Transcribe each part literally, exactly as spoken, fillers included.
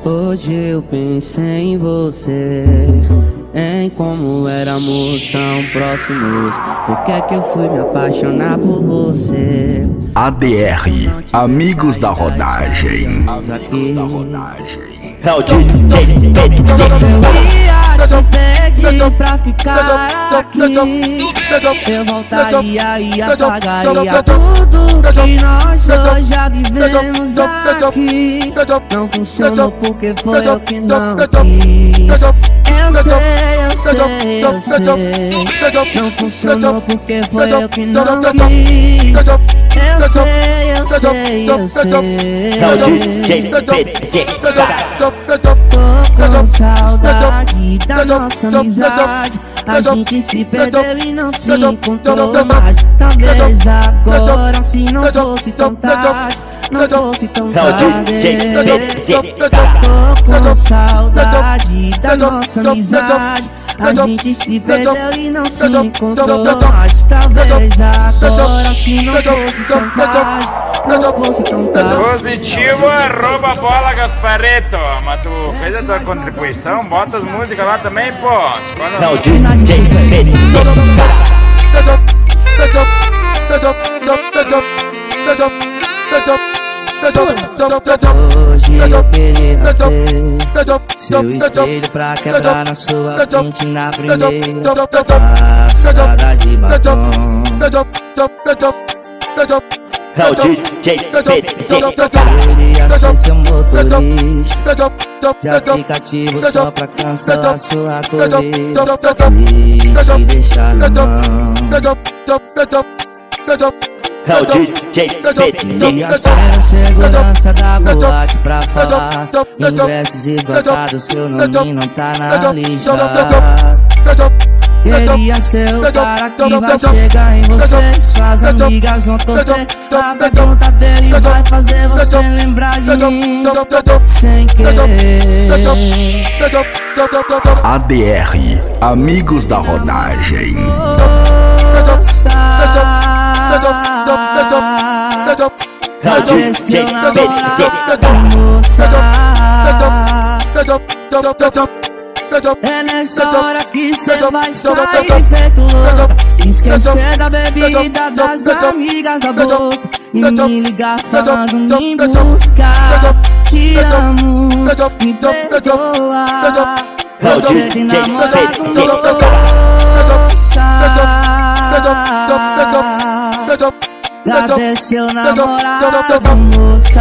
Hoje eu pensei em você, em como éramos tão próximos. Por que é que eu fui me apaixonar por você? A D R, Amigos da Rodagem. Amigos da Rodagem. É o D J P C. Eu ia te pedir pra ficar aqui. Eu voltaria e apagaria tudo que nós dois já vivemos aqui. Não funcionou porque foi eu que não quis. Eu sei, eu sei, eu sei. Não funcionou porque foi eu que não quis. Eu sei, eu sei, eu sei. É o D J P C. Tô com saudade da nossa amizade. A gente se perdeu e não se encontrou mais. Talvez agora, se não fosse tão tarde, não fosse tão tarde. Tô com saudade da nossa amizade. A gente se perdeu e não se encontrou mais. Talvez agora, se não fosse tão tarde, não fosse tão tarde. Positivo, arroba bola Gaspareto. Mas tu fez a tua contribuição, bota as músicas lá também, pô. É o D J P C. Hoje eu queria ser seu espelho pra quebrar na sua frente na primeira passada de batom. É o D J P C. Queria ser seu motorista de aplicativo só pra cancelar sua corrida e te deixar na mão. É o D J P C. Queria ser o segurança da boate pra falar ingressos esgotados, seu nome não tá na lista. Queria ser o cara que vai chegar em você, suas amigas vão torcer. A pergunta dele vai fazer você lembrar de mim sem querer. A D R, Amigos da Rodagem. É o D J P C. É nessa hora que cê vai sair feito louca, esquecer da bebida, das amigas, a bolsa, e me ligar falando me buscar. Te amo, me perdoa. Você tem namorado moça, cadê seu namorado moça?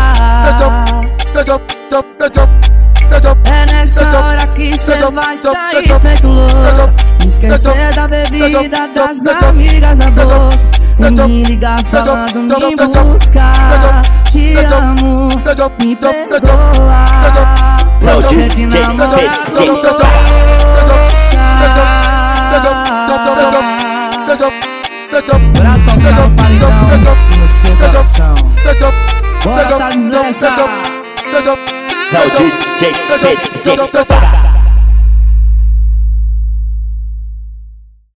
É nessa hora que cê vai sair feito louca, esquecer da bebida, das amigas, a bolsa, e me ligar falando me buscar. Te amo, me perdoa. Você que namora moça, pra tocar o paredão no seu coração. Bora, tá nessa. É o D J P C.